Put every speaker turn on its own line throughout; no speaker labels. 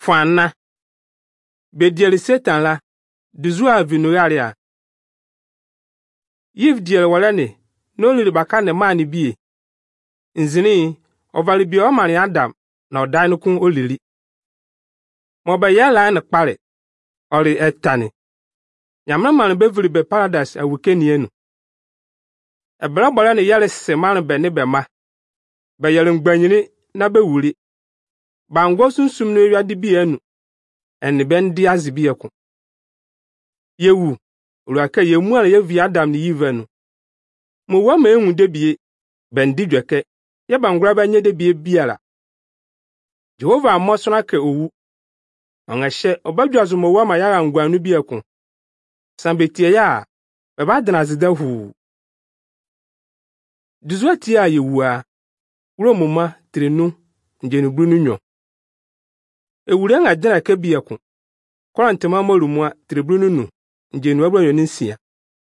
Fuana. Bediel Satan la, duzua vinuaria. Yiv diel walani, no lili bakane mani biye. Nzini, ovali bi omani Adam, na odainu kun olili. Moba yala na kpare, ori etani. Nyamna mani bevili be paradise a wikeni yenu. Ebra balani yale se mani be ni be ma. Be yale mgbanyini na be wuli. Bango sunsum no yadi bi yenu. Eni ben di azibi yeku. Yewu, uruake yemuale yevi Adam ni yivenu. Muwa me enwu debie, ben di dweke, ye bangura ba nye debie biala. Jehova amosona ke owu. Ongashe, obadwazo muwa ma yaga ngwanu bieku. Sambetie ya, beba dana zidahu. Duzwa tia yewua, uro muma trenu, njenu brunu nyo. Ewure nga dana ke bieku. Korantema molumwa tribrunu nu, njenu abro yoninsia.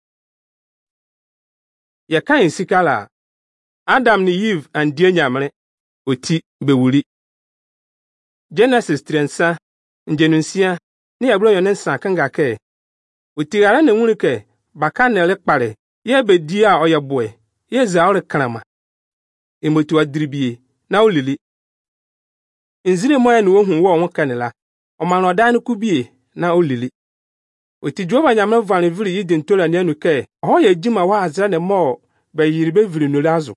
Yakan sikala, Adam ni Eve and Nyamre, oti bewuri. Genesis 3 njenunsia, ni abro yoninsa kanga ke. Oti gara ne nwurike, baka nele kpare, ye be dia oyeboe, ye zaure kanama. Emotu wadribie, na olili. Nzire moya ni wohun wo kanela, omano danu kubie, na olili. Oti Jehova Nyamre vani vili yidin tola ni enu ke, ye jima wa azra ne mo, be yiribe vili nulazo.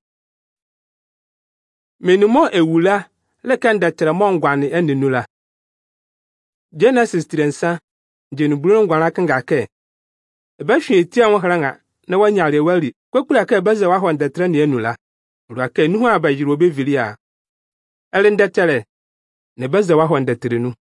Menumo ewula, lekende tere mo ngwani eni nula. Genesis 3 njenu brunu ngwana kanga ke. Ebe shwe eti anwo haranga, na wanyale wali, kwekula ke beze wa honde tere ni enula. Urake nuhu aba yiro be vili a. Elinde tere, ne beze wa honde tere nu.